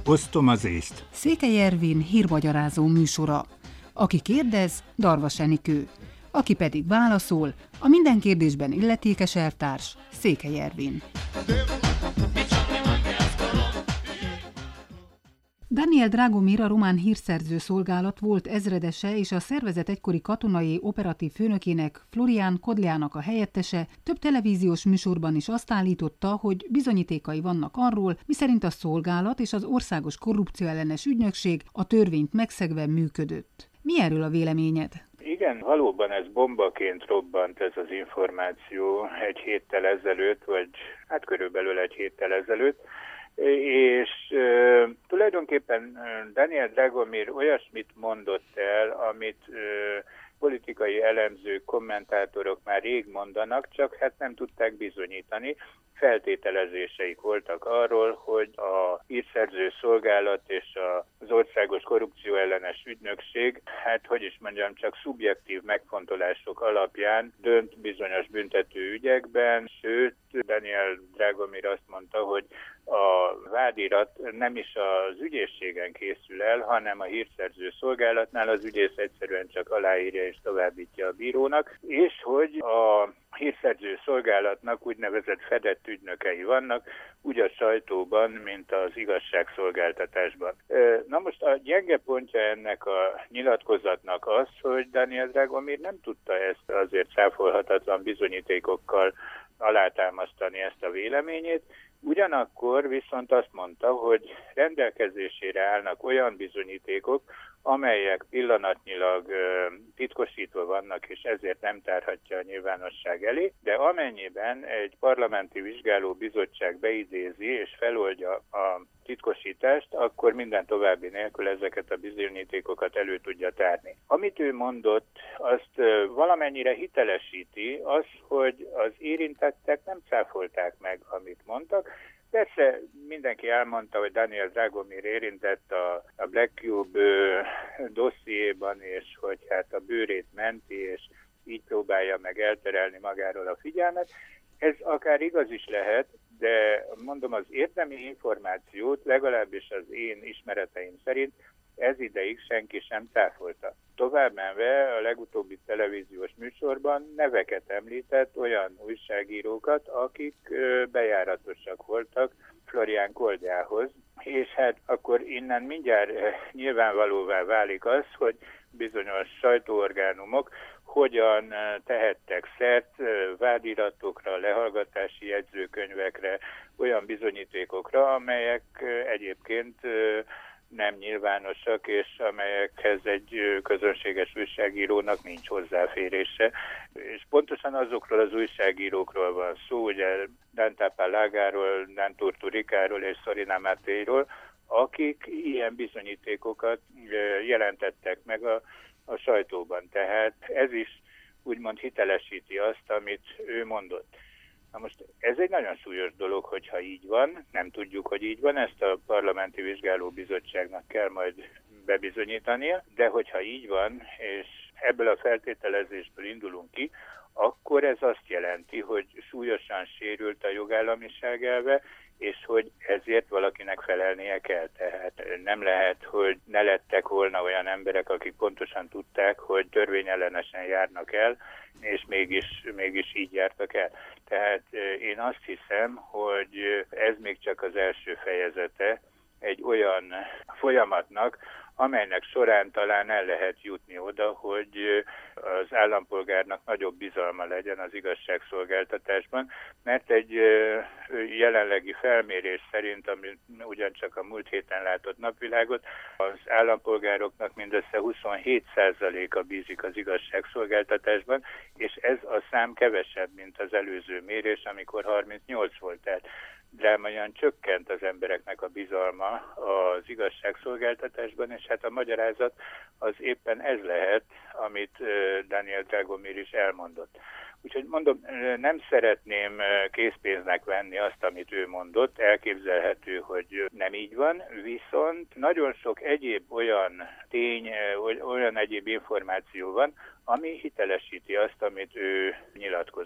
Osztom az észt. Székely Ervin hírmagyarázó műsora. Aki kérdez, Darvas Enikő. Aki pedig válaszol, a minden kérdésben illetékes elvtárs, Székely Ervin. Daniel Dragomir, a román hírszerző szolgálat volt ezredese és a szervezet egykori katonai operatív főnökének, Florian Kodleának a helyettese több televíziós műsorban is azt állította, hogy bizonyítékai vannak arról, miszerint a szolgálat és az Országos Korrupcióellenes Ügynökség a törvényt megszegve működött. Mi erről a véleményed? Igen, valóban ez bombaként robbant ez az információ egy héttel ezelőtt, vagy hát körülbelül egy héttel ezelőtt, és tulajdonképpen Daniel Dragomir olyasmit mondott el, amit politikai elemzők, kommentátorok már rég mondanak, csak hát nem tudták bizonyítani. Feltételezéseik voltak arról, hogy a hírszerző szolgálat és az Országos Korrupcióellenes Ügynökség, hát hogy is mondjam, csak szubjektív megfontolások alapján dönt bizonyos büntető ügyekben, sőt, Daniel Dragomir azt mondta, hogy a vádirat nem is az ügyészségen készül el, hanem a hírszerző szolgálatnál az ügyész egyszerűen csak aláírja és továbbítja a bírónak, és hogy a hírszerző szolgálatnak úgynevezett fedett ügynökei vannak, úgy a sajtóban, mint az igazságszolgáltatásban. Na most a gyenge pontja ennek a nyilatkozatnak az, hogy Daniel Dragomir nem tudta ezt azért cáfolhatatlan bizonyítékokkal alátámasztani ezt a véleményét, ugyanakkor viszont azt mondta, hogy rendelkezésére állnak olyan bizonyítékok, amelyek pillanatnyilag titkosítva vannak, és ezért nem tárhatja a nyilvánosság elé, de amennyiben egy parlamenti vizsgálóbizottság beidézi és feloldja a titkosítást, akkor minden további nélkül ezeket a bizonyítékokat elő tudja tárni. Amit ő mondott, azt valamennyire hitelesíti az, hogy az érintettek nem cáfolták meg, amit mondtak. Persze mindenki elmondta, hogy Daniel Dragomir érintett a Black Cube dossziéban, és hogy hát a bőrét menti, és így próbálja meg elterelni magáról a figyelmet. Ez akár igaz is lehet, de mondom, az érdemi információt legalábbis az én ismereteim szerint ez ideig senki sem cáfolta. Továbbmenve a legutóbbi televíziós műsorban neveket említett olyan újságírókat, akik bejáratosak voltak Florian Kodleához, és hát akkor innen mindjárt nyilvánvalóvá válik az, hogy bizonyos sajtóorgánumok hogyan tehettek szert vádiratokra, lehallgatási jegyzőkönyvekre, olyan bizonyítékokra, amelyek egyébként nem nyilvánosak, és amelyekhez egy közönséges újságírónak nincs hozzáférése. És pontosan azokról az újságírókról van szó, ugye Dan Tapalagáról, Dan Turturikáról és Sorina Matéiról, akik ilyen bizonyítékokat jelentettek meg a sajtóban. Tehát ez is úgymond hitelesíti azt, amit ő mondott. Na most ez egy nagyon súlyos dolog, hogyha így van, nem tudjuk, hogy így van, ezt a Parlamenti Vizsgálóbizottságnak kell majd bebizonyítania, de hogyha így van, és ebből a feltételezésből indulunk ki, akkor ez azt jelenti, hogy súlyosan sérült a jogállamiság elve, és hogy ezért valakinek felelnie kell. Tehát nem lehet, hogy ne lettek volna olyan emberek, akik pontosan tudták, hogy törvényellenesen járnak el, és mégis így jártak el. Tehát én azt hiszem, hogy ez még csak az első fejezete egy olyan folyamatnak, amelynek során talán el lehet jutni oda, hogy az állampolgárnak nagyobb bizalma legyen az igazságszolgáltatásban, mert egy jelenlegi felmérés szerint, ami ugyancsak a múlt héten látott napvilágot, az állampolgároknak mindössze 27%-a bízik az igazságszolgáltatásban, és ez a szám kevesebb, mint az előző mérés, amikor 38 volt. Tehát drámaian csökkent az embereknek a bizalma az igazságszolgáltatásban, és hát a magyarázat az éppen ez lehet, amit Daniel Dragomir is elmondott. Úgyhogy mondom, nem szeretném készpénznek venni azt, amit ő mondott, elképzelhető, hogy nem így van, viszont nagyon sok egyéb olyan tény, olyan egyéb információ van, ami hitelesíti azt, amit ő nyilatkozott.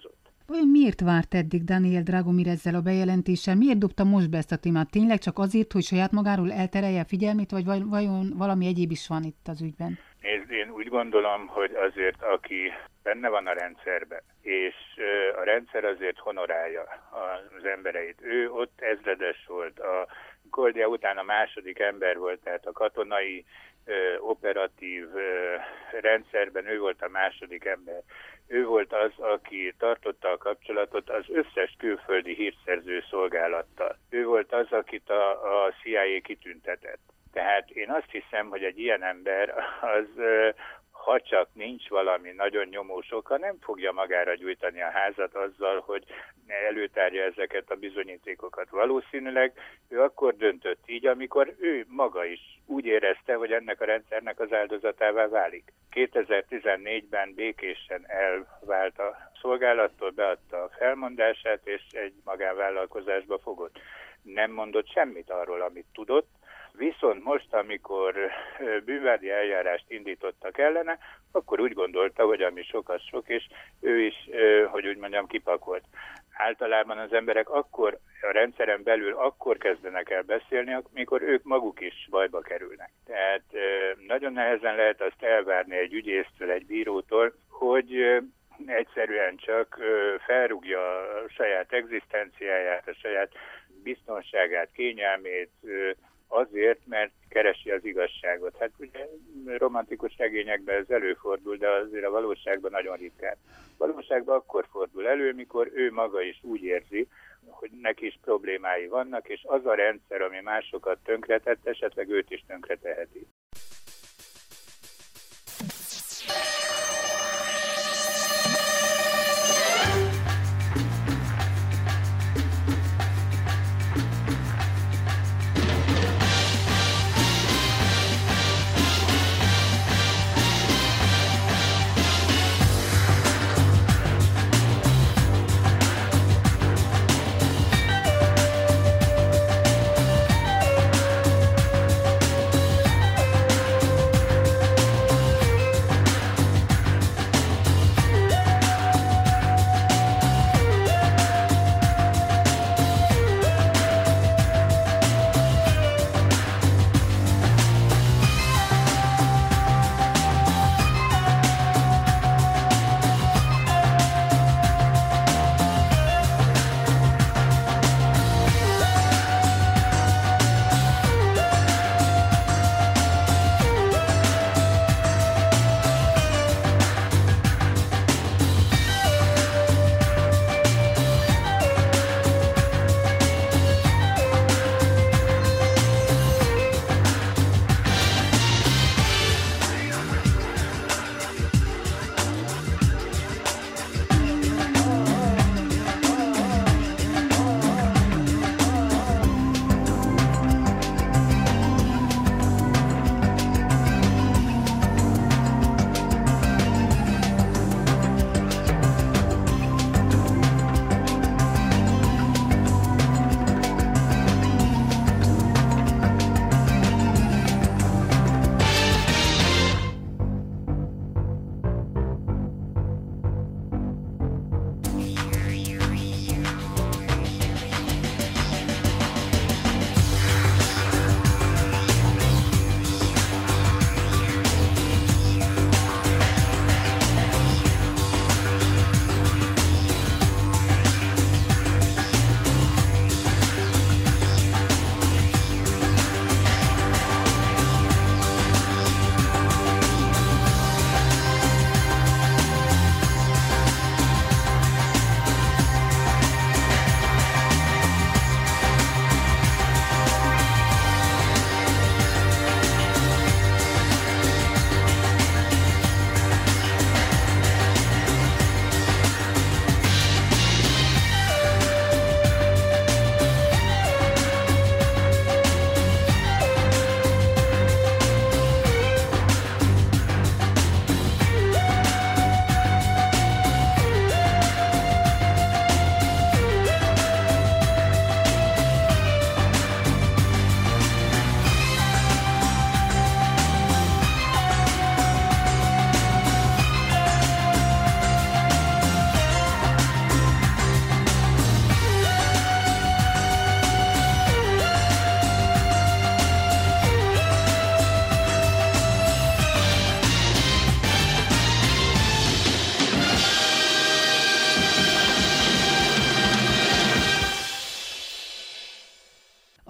Vajon miért várt eddig Daniel Dragomir ezzel a bejelentéssel? Miért dobta most be ezt a témát? Tényleg csak azért, hogy saját magáról elterelje a figyelmét, vagy vajon valami egyéb is van itt az ügyben? Nézd, én úgy gondolom, hogy azért, aki benne van a rendszerben, és a rendszer azért honorálja az embereit. Ő ott ezredes volt, a Koldea után a második ember volt, tehát a katonai operatív rendszerben ő volt a második ember. Ő volt az, aki tartotta a kapcsolatot az összes külföldi hírszerző szolgálattal. Ő volt az, akit a CIA kitüntetett. Tehát én azt hiszem, hogy egy ilyen ember az, ha csak nincs valami nagyon nyomós oka, nem fogja magára gyújtani a házat azzal, hogy előtárja ezeket a bizonyítékokat. Valószínűleg ő akkor döntött így, amikor ő maga is úgy érezte, hogy ennek a rendszernek az áldozatává válik. 2014-ben békésen elvált a szolgálattól, beadta a felmondását, és egy magánvállalkozásba fogott. Nem mondott semmit arról, amit tudott, viszont most, amikor bűnvádi eljárást indítottak ellene, akkor úgy gondolta, hogy ami sok, az sok, és ő is, hogy úgy mondjam, kipakolt. Általában az emberek akkor a rendszeren belül akkor kezdenek el beszélni, amikor ők maguk is bajba kerülnek. Tehát nagyon nehezen lehet azt elvárni egy ügyésztől, egy bírótól, hogy egyszerűen csak felrúgja a saját egzisztenciáját, a saját biztonságát, kényelmét, azért, mert keresi az igazságot. Hát ugye romantikus regényekben ez előfordul, de azért a valóságban nagyon ritkán. Valóságban akkor fordul elő, mikor ő maga is úgy érzi, hogy neki is problémái vannak, és az a rendszer, ami másokat tönkretett, esetleg őt is tönkreteheti.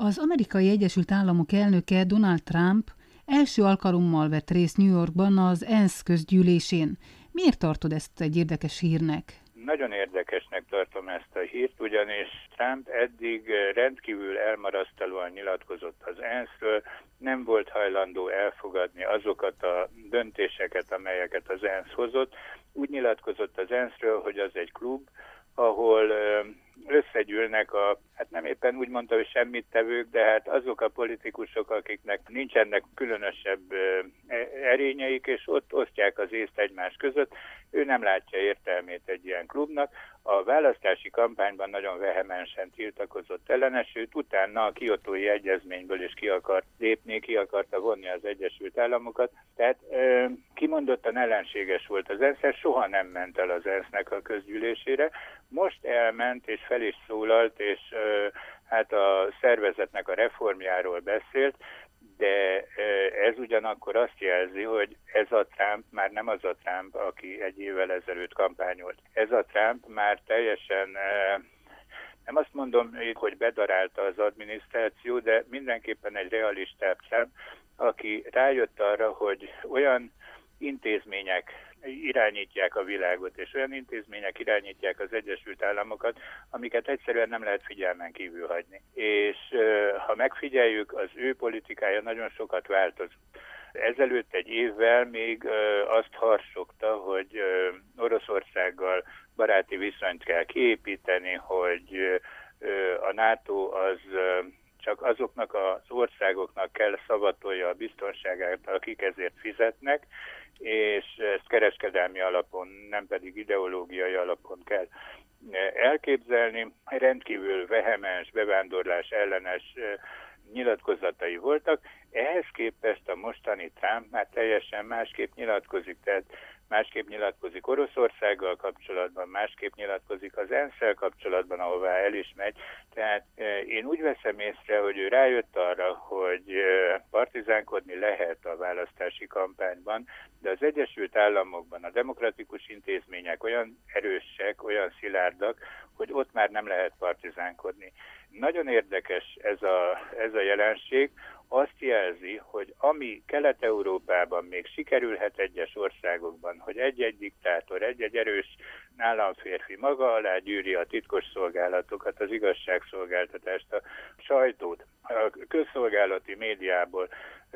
Az Amerikai Egyesült Államok elnöke Donald Trump első alkalommal vett részt New Yorkban az ENSZ közgyűlésén. Miért tartod ezt egy érdekes hírnek? Nagyon érdekesnek tartom ezt a hírt, ugyanis Trump eddig rendkívül elmarasztalóan nyilatkozott az ENSZ-ről, nem volt hajlandó elfogadni azokat a döntéseket, amelyeket az ENSZ hozott. Úgy nyilatkozott az ENSZ-ről, hogy az egy klub, ahol összegyűlnek hát nem éppen úgy mondta, hogy semmit tevők, de hát azok a politikusok, akiknek nincsenek különösebb erényeik, és ott osztják az észt egymás között. Ő nem látja értelmét egy ilyen klubnak. A választási kampányban nagyon vehemensen tiltakozott ellene, sőt utána a Kiotói Egyezményből is ki akart lépni, ki akarta vonni az Egyesült Államokat. Tehát kimondottan ellenséges volt az ENSZ, soha nem ment el az ENSZ-nek a közgyűlésére. Most elment és fel is szólalt, és hát a szervezetnek a reformjáról beszélt, de ez ugyanakkor azt jelzi, hogy ez a Trump már nem az a Trump, aki egy évvel ezelőtt kampányolt. Ez a Trump már teljesen, nem azt mondom, hogy bedarálta az adminisztráció, de mindenképpen egy realistább Trump, aki rájött arra, hogy olyan intézmények irányítják a világot, és olyan intézmények irányítják az Egyesült Államokat, amiket egyszerűen nem lehet figyelmen kívül hagyni. És ha megfigyeljük, az ő politikája nagyon sokat változott. Ezelőtt egy évvel még azt harsogta, hogy Oroszországgal baráti viszonyt kell kiépíteni, hogy a NATO az csak azoknak az országoknak kell szavatolja a biztonságát, akik ezért fizetnek, és ezt kereskedelmi alapon, nem pedig ideológiai alapon kell elképzelni. Rendkívül vehemens, bevándorlás ellenes nyilatkozatai voltak. Ehhez képest a mostani Trump már teljesen másképp nyilatkozik, tehát másképp nyilatkozik Oroszországgal kapcsolatban, másképp nyilatkozik az ENSZ-szel kapcsolatban, ahová el is megy. Tehát én úgy veszem észre, hogy ő rájött arra, hogy partizánkodni lehet a választási kampányban, de az Egyesült Államokban a demokratikus intézmények olyan erősek, olyan szilárdak, hogy ott már nem lehet partizánkodni. Nagyon érdekes ez a jelenség, azt jelzi, hogy ami Kelet-Európában még sikerülhet egyes országokban, hogy egy-egy diktátor, egy-egy erős államférfi maga alá gyűri a titkosszolgálatokat, az igazságszolgáltatást, a sajtót, a közszolgálati médiából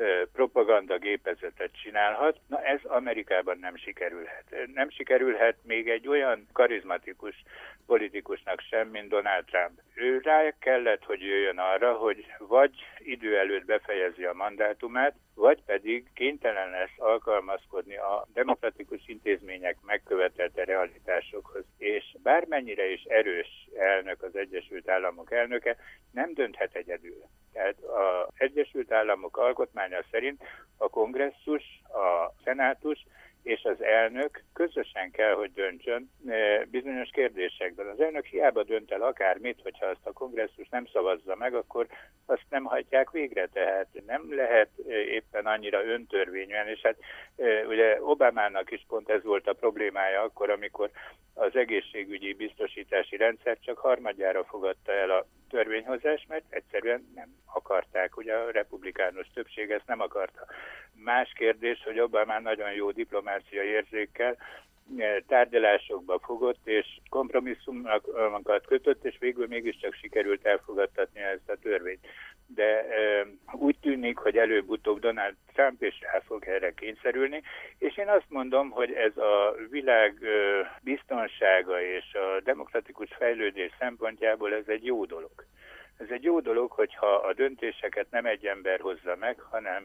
propagandagépezetet csinálhat, na ez Amerikában nem sikerülhet. Nem sikerülhet még egy olyan karizmatikus politikusnak sem, mint Donald Trump. Ő rá kellett, hogy jöjjön arra, hogy vagy idő előtt befejezi a mandátumát, vagy pedig kénytelen lesz alkalmazkodni a demokratikus intézmények megkövetelte realitásokhoz. És bármennyire is erős elnök az Egyesült Államok elnöke, nem dönthet egyedül. Tehát az Egyesült Államok alkotmánya szerint a kongresszus, a szenátus és az elnök közösen kell, hogy döntsön bizonyos kérdésekben. Az elnök hiába dönt el akármit, hogyha azt a kongresszus nem szavazza meg, akkor azt nem hajtják végre, tehát nem lehet éppen annyira öntörvényűen, és hát ugye Obamának is pont ez volt a problémája akkor, amikor az egészségügyi biztosítási rendszer csak harmadjára fogadta el a törvényhozást, mert egyszerűen nem akarták, ugye a republikánus többség ezt nem akarta. Más kérdés, hogy Obama nagyon jó diplomáciai érzékkel tárgyalásokba fogott, és kompromisszumokat kötött, és végül mégiscsak sikerült elfogadtatni ezt a törvényt. De úgy tűnik, hogy előbb-utóbb Donald Trump is rá fog erre kényszerülni, és én azt mondom, hogy ez a világ biztonsága és a demokratikus fejlődés szempontjából ez egy jó dolog. Ez egy jó dolog, hogyha a döntéseket nem egy ember hozza meg,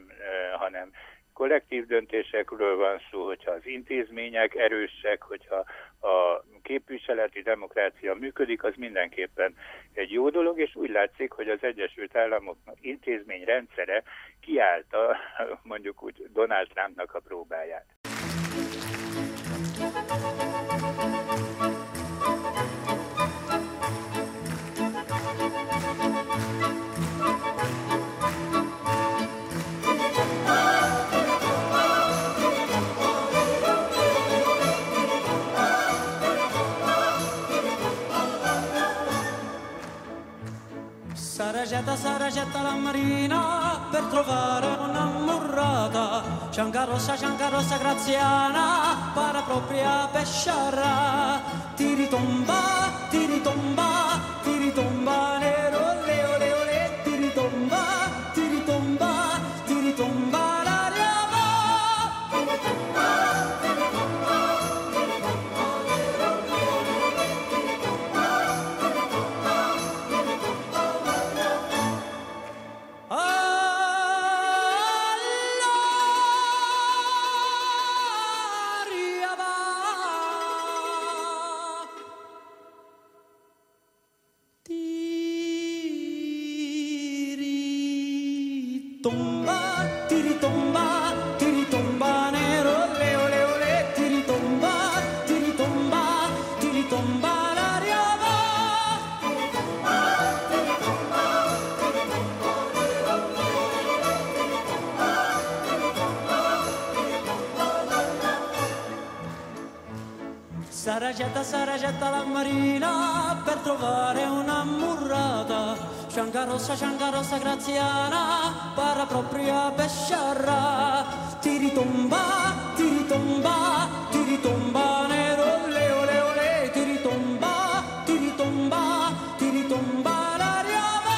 hanem kollektív döntésekről van szó, hogyha az intézmények erősek, hogyha a képviseleti demokrácia működik, az mindenképpen egy jó dolog, és úgy látszik, hogy az Egyesült Államok intézményrendszere kiállta mondjuk úgy Donald Trumpnak a próbáját. Saragetta la marina per trovare un'ammurrata, Cianca rossa graziana, para propria pesciara, tiritomba, nero, ole, ole, ole, tiritomba, l'aria va. Tiritomba, nero, ole, ole, ole, tiritomba, l'aria va. Saragetta la marina per trovare un'ammurrata, Cianca rossa graziana, para propria pesciara, tiritomba, nero, ole, ole, ole, tiritomba, l'aria va.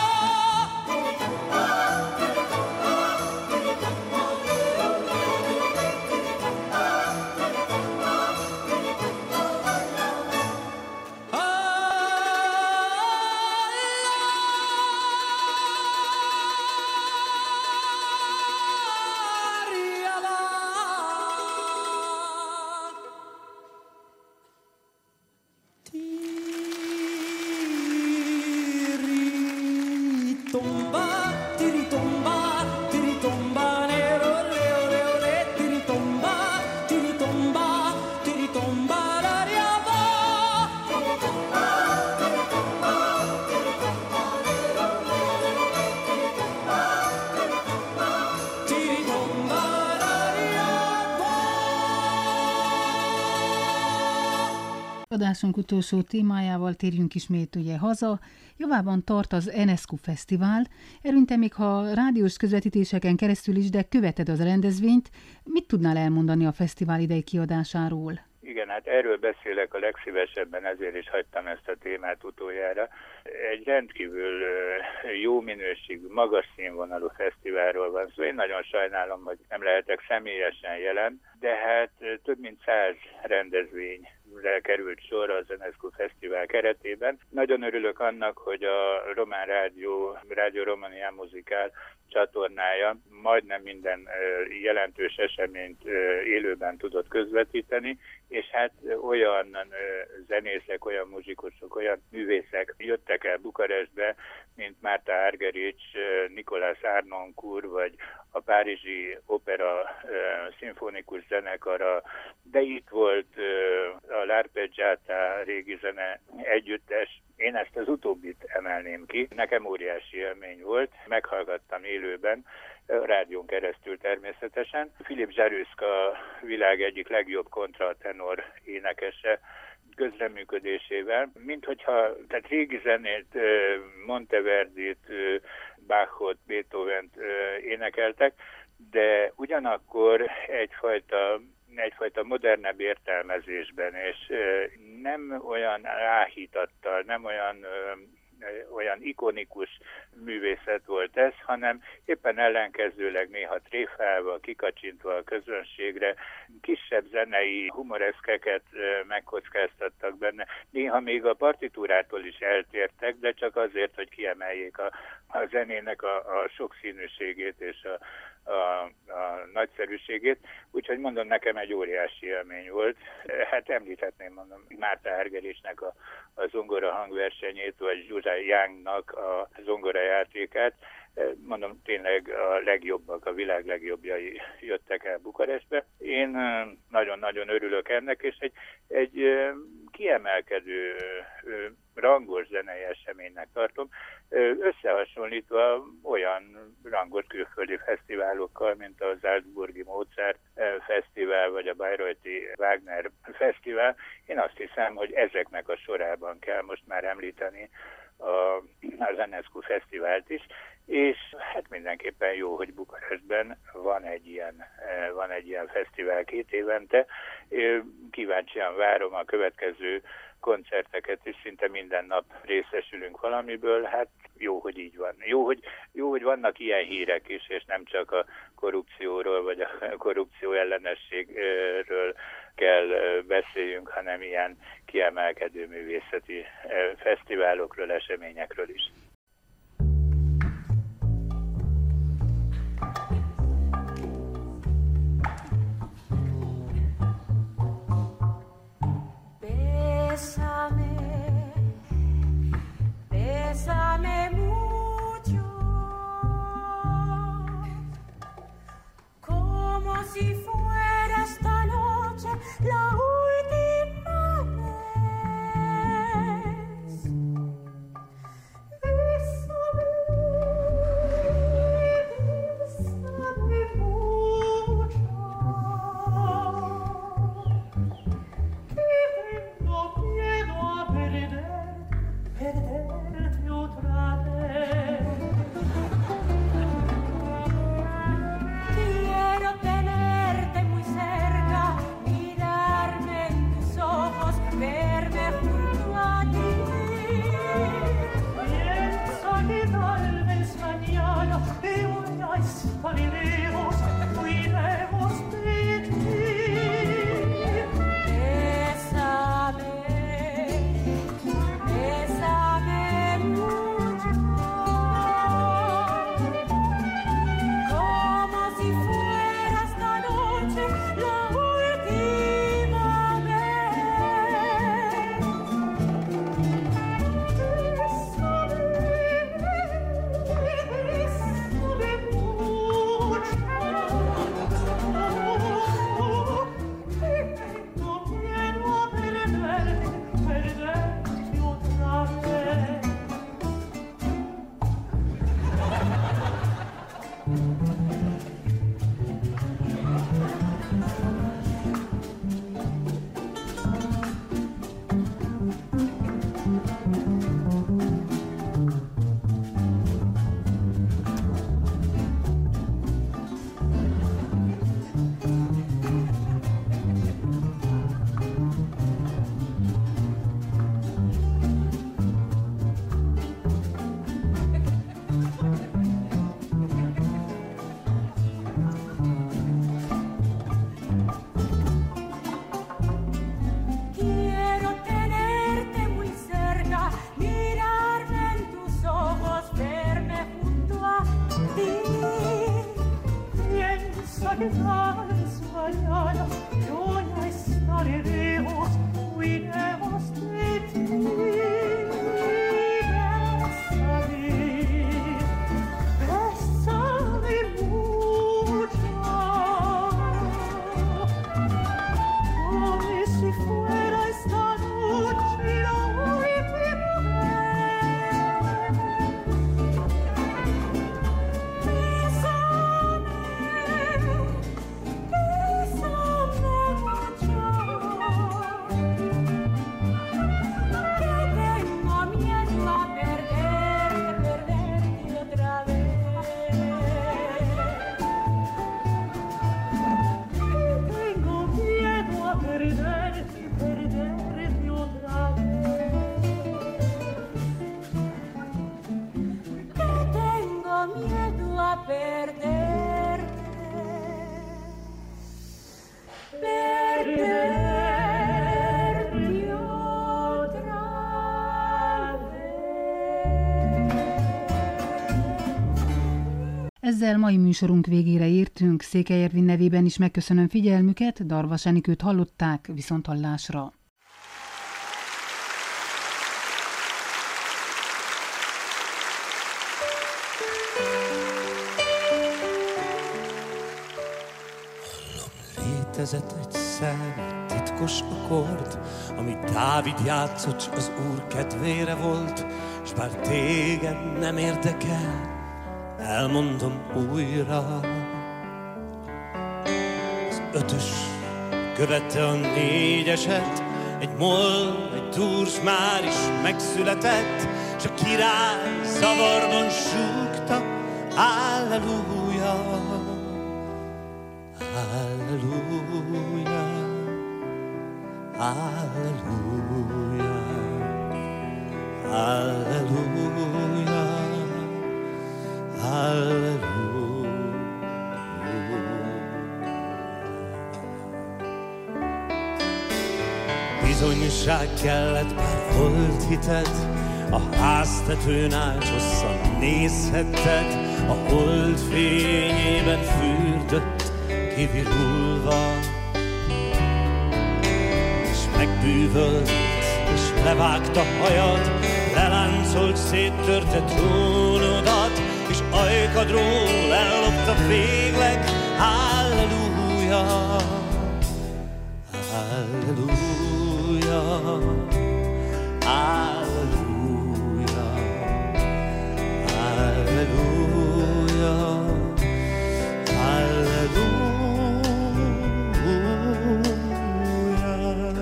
Tiritomba, nero, ole, ole, ole, tiritomba, l'aria va. Tiritomba, l'aria va. Adásunk utolsó témájával térjünk ismét ugye haza. Javában tart az Enescu Fesztivál. Erről te még ha rádiós közvetítéseken keresztül is, de követed az rendezvényt, mit tudnál elmondani a fesztivál idei kiadásáról? Igen, hát erről beszélek a legszívesebben, ezért is hagytam ezt a témát utoljára. Egy rendkívül jó minőségű, magas színvonalú fesztiválról van szó. Én nagyon sajnálom, hogy nem lehetek személyesen jelen, de hát több mint 100 rendezvényre került sor az Enescu Fesztivál keretében. Nagyon örülök annak, hogy a Román Rádió Romania Muzikál csatornája majdnem minden jelentős eseményt élőben tudott közvetíteni, és hát olyan zenészek, olyan muzsikusok, olyan művészek jöttek el Bukarestbe, mint Márta Argerich, Nikolás Arnoncourt, vagy a Párizsi Opera Szimfonikus Zenekara, de itt volt a L'Arpeggiata régi zene együttes. Én ezt az utóbbit emelném ki. Nekem óriási élmény volt, meghallgattam élőben, a rádión keresztül természetesen. Filip Zsaruszka világ egyik legjobb kontratenor énekese közreműködésével, tehát régi zenét, Monteverdit, Bachot, Beethovent énekeltek, de ugyanakkor egyfajta modernebb értelmezésben, és nem olyan áhítattal, nem olyan ikonikus művészet volt ez, hanem éppen ellenkezőleg néha tréfálva, kikacsintva a közönségre, kisebb zenei humoreszkeket megkockáztattak benne. Néha még a partitúrától is eltértek, de csak azért, hogy kiemeljék a zenének a sokszínűségét és a nagyszerűségét. Úgyhogy mondom, nekem egy óriási élmény volt. Hát említhetném, mondom, Márta Argerichnek a zongora hangversenyét, vagy Zsuzsa Youngnak a zongora játékát. Mondom, tényleg a legjobbak, a világ legjobbjai jöttek el Bukarestbe. Én nagyon-nagyon örülök ennek, és egy kiemelkedő, rangos zenei eseménynek tartom, összehasonlítva olyan rangos külföldi fesztiválokkal, mint a Salzburgi Mozart Fesztivál, vagy a Bayreuthi Wagner Fesztivál. Én azt hiszem, hogy ezeknek a sorában kell most már említeni a az Enescu Fesztivált is, és hát mindenképpen jó, hogy Bukarestben van egy ilyen fesztivál 2 évente. Kíváncsian várom a következő koncerteket, és szinte minden nap részesülünk valamiből. Hát jó, hogy így van. Jó, hogy vannak ilyen hírek is, és nem csak a korrupcióról, vagy a korrupció ellenességről kell beszéljünk, hanem ilyen kiemelkedő művészeti fesztiválokról, eseményekről is. Bésame mucho, como si fuera esta noche la última vez. Bésame, bésame mucho, que tengo miedo a perderte otra vez. Quiero tenerte muy cerca, mirarme en tus ojos, verme junto a ti. Piensa que tal vez mañana te voy a estar lejos, cuidemos de ti. Bésame, bésame mucho, como si fuera esta noche la última vez. Bésame mucho, que tengo miedo a perderte otra vez. Quiero tenerte muy cerca, mirarme en tus ojos, verme junto a ti. Piensa que tal vez mañana yo ya estaré lejos, cuidemos de ti. Bésame, bésame mucho, como si fuera esta noche la última vez. Bésame, bésame mucho, que tengo miedo a perderte otra vez. Tengo miedo a perderte otra vez. Que tengo miedo a perderte otra vez. Ezzel mai műsorunk végére értünk. Székely Ervin nevében is megköszönöm figyelmüket, Darvas Enikőt hallották, viszonthallásra. Létezett egyszer egy titkos akkord, amit Dávid játszott, s az Úr kedvére volt, s bár téged nem érdekel, elmondom újra. Az 5-ös követte a 4-eset, egy moll, egy dúrs már is megszületett, s a király zavarban súgta, Alleluja, Alleluja, Alleluja, Alleluja, Alleluja. Bizonyság kellett, bár volt hited, a háztetőn állt hosszan nézhetted, a hold fényében fürdött kivirulva, és megbűvölt, és levágta hajad, leláncolt, széttörte trónodat, és ajkadról ellopta végleg. Halleluja, halleluja, halleluja, halleluja, halleluja.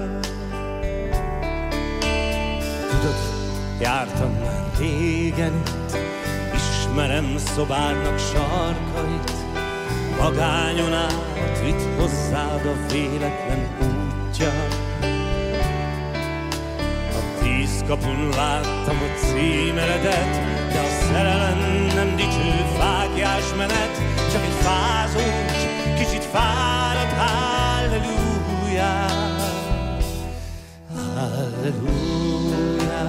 Tudod, jártam már régen itt, ismerem szobádnak sarkait, magányon át vitt hozzád a véletlen útja. A 10 kapun láttam a címeredet, de a szerelem nem dicső fáklyás menet, csak egy fázós, kicsit fáradt. Halleluja, halleluja,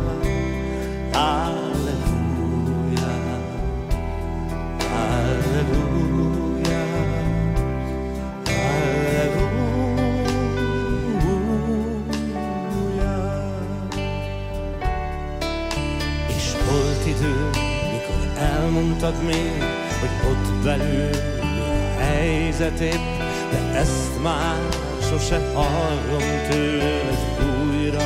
halleluja, halleluja, halleluja. És volt idő, mikor elmondtad még, hogy ott belül a helyzet épp, de ezt már sose hallom tőled újra.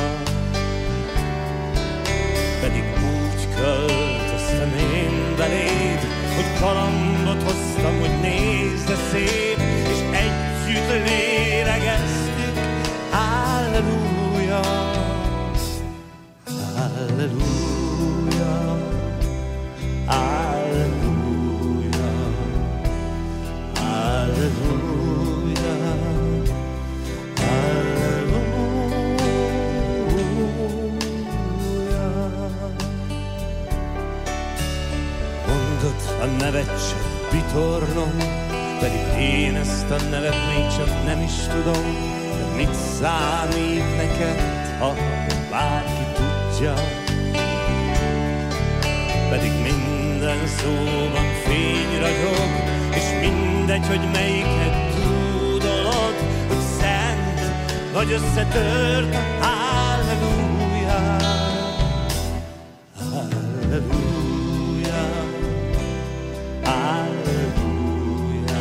Pedig úgy költöztem én beléd, hogy kalambot hoztam, hogy nézd, de szép, és együtt lélegeztük. Halleluja, halleluja, halleluja, halleluja, halleluja. Mondod, a neved csak Bitornom, pedig én ezt a nevet még csak nem is tudom. De mit számít neked, ha bárki tudja? Pedig minden szóban fény ragyog, és mindegy, hogy melyiket tudod, hogy szent vagy összetört. Halleluja, halleluja, halleluja,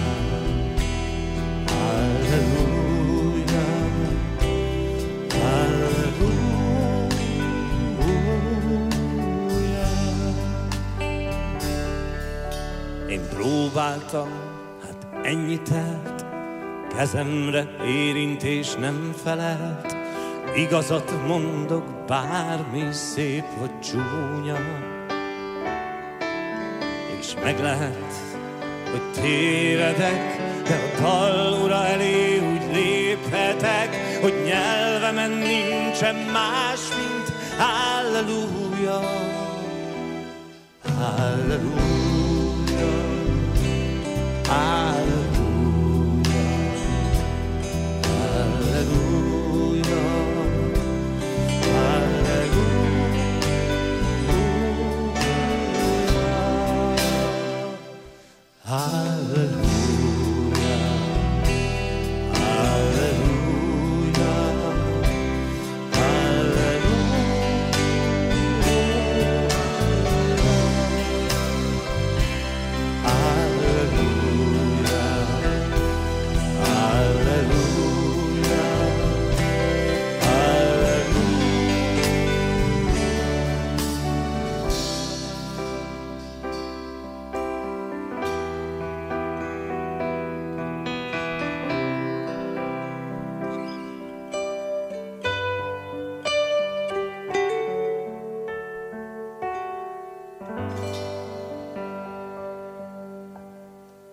halleluja, halleluja. Én próbáltam, hát ennyi telt, kezemre érintés nem felelt. Igazat mondok, bármi szép vagy csúnya, és meg lehet, hogy tévedek, de a dal ura elé úgy léphetek, hogy nyelvemen nincsen más, mint halleluja, halleluja.